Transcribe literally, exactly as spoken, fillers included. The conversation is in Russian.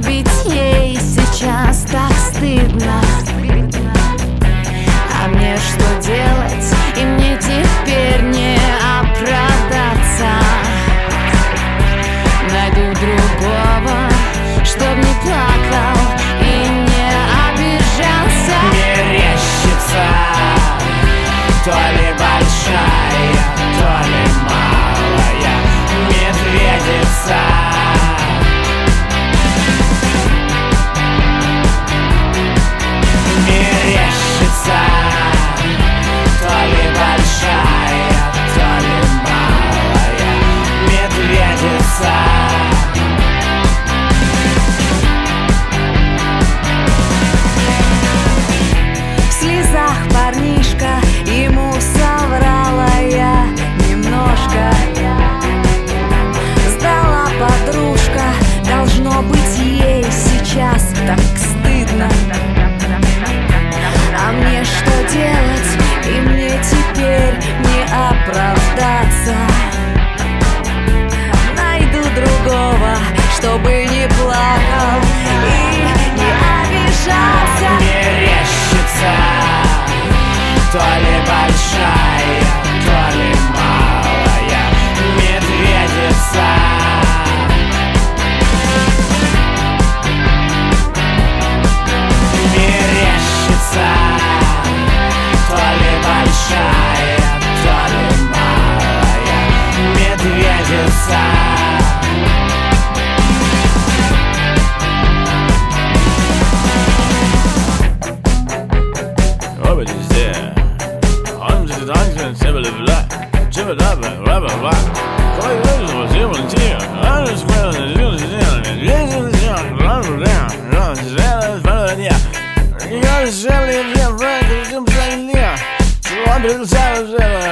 быть ей сейчас так стыдно. А мне что делать? И мне теперь не оправдаться. Найду другого, чтоб не плакал и не обижался. Мерещится то ли большая, то ли малая медведица. Мерещится то ли большая, то ли малая медведица. В слезах парнишка, ему соврала я немножко. Сдала подружка, должно быть ей сейчас так стыдно. А мне что делать? И мне теперь не оправдаться. Найду другого, чтобы не плакал и не обижался. Мерещится то ли большая, то ли малая медведица. Мерещится то ли большая, то ли малая медведица. Я